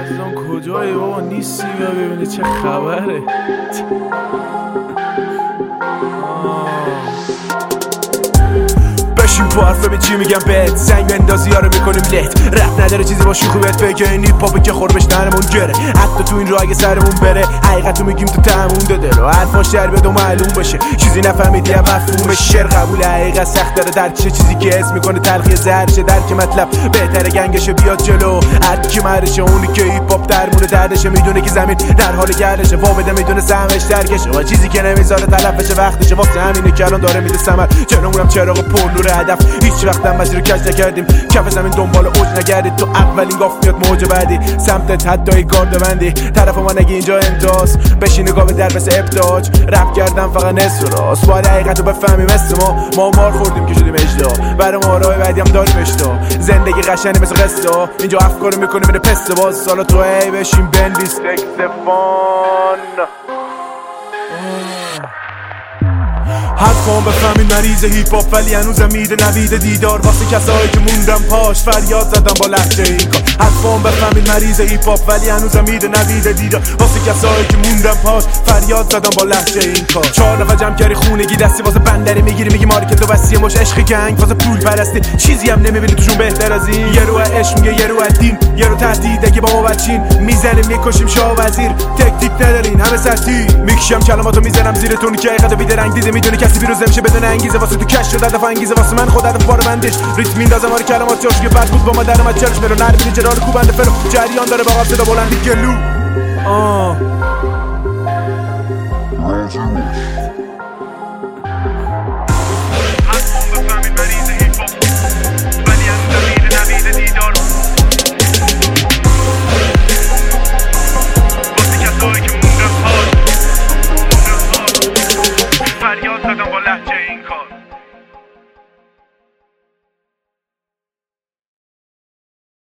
یزدان کجایی بابا؟ نیستی بیا ببینی چه خبره. بشین پو حرف ببین چی میگم بهت، زنگ بندازی یارو میکنیم لت. رفت نداره چیزی با شوخی بهت بگه، این هیپ هاپه که خوربش نرمون گره. حتی تو این راه اگه سرمون بره حقیقتو میگیم تو تموم داده رو حرفاش در بیاد و معلوم بشه. چیزی نفهمیدی هم مفهومش. شعر قبول حقیقت سخت داره درکشه، چیزی که اسم میکنه تلخی زهرشه. درک مطلب بهتره گنگشه بیاد جلو. هر کی مرشه اونی که هیپ هاپ درمونه دردشه، میدونه که زمین در حال گردشه. وابده میدونه سهمش درکشه و چیزی که نمیذاره طرف بشه وقتشه. واسه همینه که الان داره میده ثمر. جلومونم چراغ پر نور هدف، هیچ وقت هم مسیر رو کج نکردیم. کف زمین دنبال اوج نگردید، تو اولین گاف میاد موج بعدی. سمتت حتی گارد بندی، طرف ما نگی اینجا امتاز. بشین نگاه به در مثل ابتاج، رپ کردم فقط نصف راست. باید حقیقت رو بفهمیم مثل ما مار خوردیم که شدیم اجدا. برای ما راه بعدی هم داریم اشتا. زندگی قشنگی مثل قصه، اینجا افکار رو میکنیم اینه پسته باز. سالا تو ای بشین بنویس تکتفان. حرفام بفهمین مریض هیپ هاپ ولی هنوزم میده نوید دیدار. واسه کسایی که موندم پاش فریاد زدم با لهجه این کار. حرفام بفهمین مریض هیپ هاپ ولی هنوزم میده نوید دیدار. واسه کسایی که موندم پاش فریاد زدم با لهجه این کار. 4 نفر جمع کردی خونگی دستی واسه بندری میگیری میگی مارکت و وسیع مش عشق گنگ واسه پول پرستی. چیزی هم نمیبینی توشون بهتر از این. یه رو عشق میگه یه رو دین، یه رو تهدید اگه با ما بچین. میزنیم میکشیم شاه وزیر، تکتیک ندارین همه سطحی. میکشم کلماتو میزنم زیر تون که حقیقتو بیدرنگ دیده. میدونی کسی پیروز نمیشه بدون انگیزه. واسه تو کش شد هدف انگیزه، واسه من خود هدف بار بندش. ریتم میندازم آره کلمات جاش که بد بود با ما در اومد چرش ملو نربینی جرال کوبنده فرو. جریان داره با قبل صدا بلندی گلو.